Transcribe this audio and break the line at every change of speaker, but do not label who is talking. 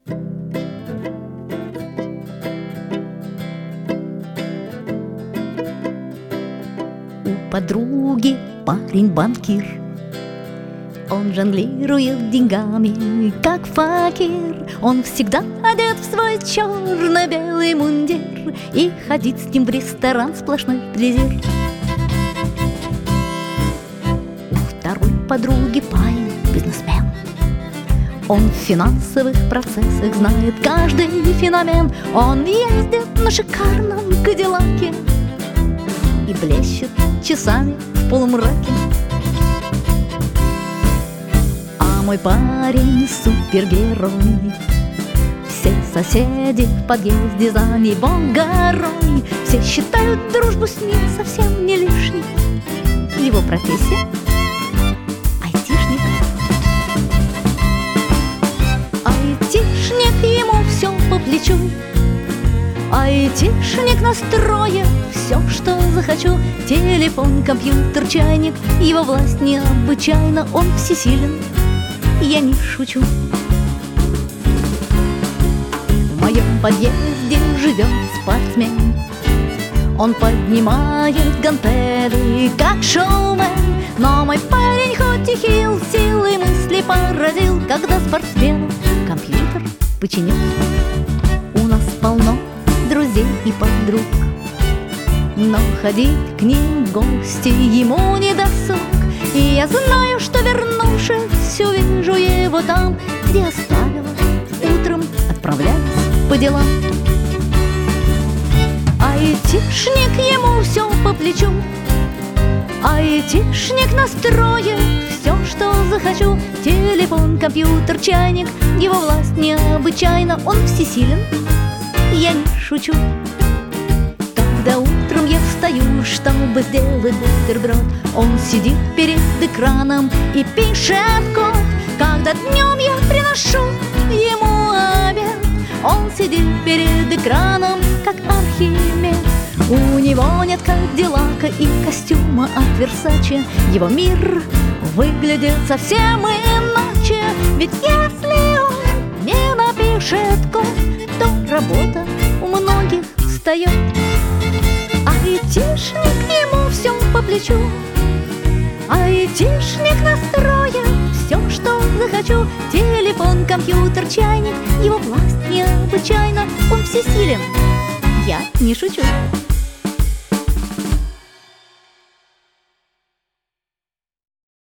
У подруги парень банкир, он жонглирует деньгами, как факир. Он всегда одет в свой черно-белый мундир, и ходить с ним в ресторан сплошной презир. У второй подруги парень бизнесмен, он в финансовых процессах знает каждый феномен. Он ездит на шикарном кадиллаке и блещет часами в полумраке. А мой парень супергерой, все соседи в подъезде за него горой. Все считают дружбу с ним совсем не лишней. Его профессия — айтишник. Айтишник, ему все по плечу. Айтишник настроит все, что захочу. Телефон, компьютер, чайник, его власть необычайна. Он всесилен, я не шучу. В моем подъезде живет спортсмен, он поднимает гантели, как шоумен. Но мой парень хоть и хил, силой мысли поразил, когда спортсмену компьютер починил. У нас полно друзей и подруг, но ходить к ним в гости ему не досуг. И я знаю, что, вернувшись, увижу его там, где оставила, утром отправляясь по делам. Айтишник, ему все по плечу. Айтишник настроит все, что захочу. Телефон, компьютер, чайник, его власть необычайна. Он всесилен, я не шучу. Когда утром я встаю, чтобы сделать бутерброд, он сидит перед экраном и пишет код. Когда днем я приношу ему обед, он сидит перед экраном, как Архимед. У него нет кадиллака и костюма от Версаче. Его мир выглядит совсем иначе. Ведь если он не напишет код, то работа у многих встает. Айтишник, ему все по плечу. Айтишник настроит все, что захочу. Телефон, компьютер, чайник, его власть необычайна. Он всесилен, я не шучу.